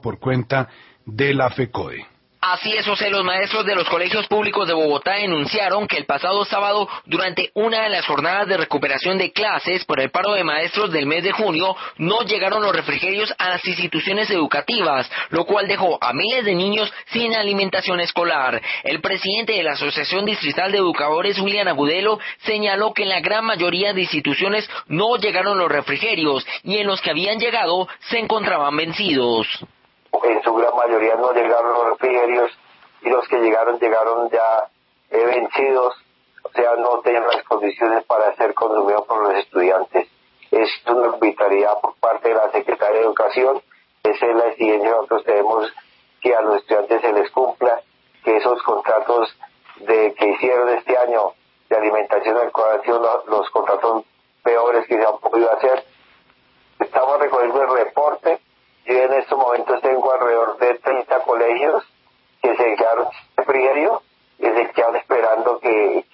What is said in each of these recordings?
por cuenta de la FECODE. Así es, José, los maestros de los colegios públicos de Bogotá denunciaron que el pasado sábado, durante una de las jornadas de recuperación de clases por el paro de maestros del mes de junio, no llegaron los refrigerios a las instituciones educativas, lo cual dejó a miles de niños sin alimentación escolar. El presidente de la Asociación Distrital de Educadores, William Agudelo, señaló que en la gran mayoría de instituciones no llegaron los refrigerios y en los que habían llegado se encontraban vencidos. En su gran mayoría no llegaron los refrigerios y los que llegaron ya vencidos, o sea, no tenían las condiciones para ser consumidos por los estudiantes. Es una arbitrariedad por parte de la Secretaría de Educación. Esa es la exigencia que nosotros tenemos, que a los estudiantes se les cumpla, que esos contratos que hicieron este año de alimentación escolar han sido los contratos peores que se han podido hacer. Estamos recogiendo el reporte. Yo en estos momentos tengo alrededor de 30 colegios que se quedaron sin refrigerio y se quedan esperando que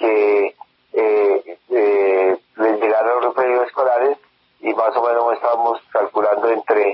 les llegaran los refrigerios escolares, y más o menos estamos calculando entre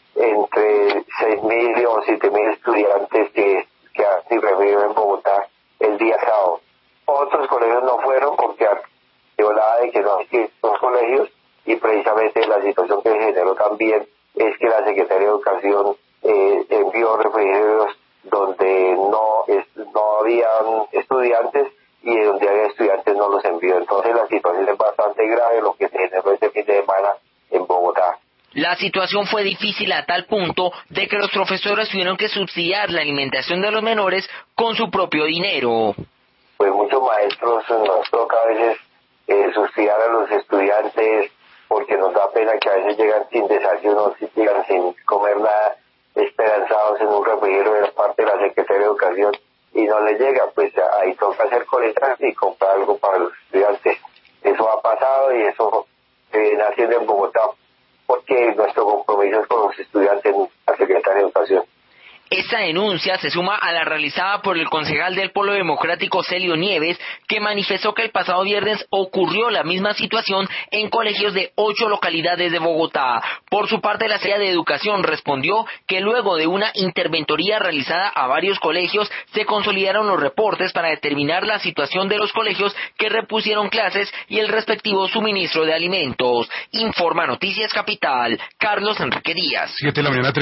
6.000 o 7.000 estudiantes que quedan sin refrigerio en Bogotá el día sábado. Otros colegios no fueron porque hablaba de que no hay los colegios, y precisamente la situación que se generó también es que la Secretaría de Educación envió refrigerios donde no habían estudiantes, y donde había estudiantes no los envió. Entonces la situación es bastante grave, lo que se generó este fin de semana en Bogotá. La situación fue difícil a tal punto de que los profesores tuvieron que subsidiar la alimentación de los menores con su propio dinero. Pues muchos maestros nos toca a veces subsidiar a los estudiantes, porque nos da pena que a veces llegan sin desayuno, llegan sin comer nada, esperanzados en un refrigerio de la parte de la Secretaría de Educación, y no les llega. Pues ahí toca hacer colectas y comprar algo para los estudiantes. Eso ha pasado y eso se viene haciendo en Bogotá, porque nuestro compromiso es con los estudiantes en la Secretaría de Educación. Esta denuncia se suma a la realizada por el concejal del Polo Democrático Celio Nieves, que manifestó que el pasado viernes ocurrió la misma situación en colegios de 8 localidades de Bogotá. Por su parte, la Secretaría de Educación respondió que luego de una interventoría realizada a varios colegios, se consolidaron los reportes para determinar la situación de los colegios que repusieron clases y el respectivo suministro de alimentos. Informa Noticias Capital, Carlos Enrique Díaz. 7 de la mañana.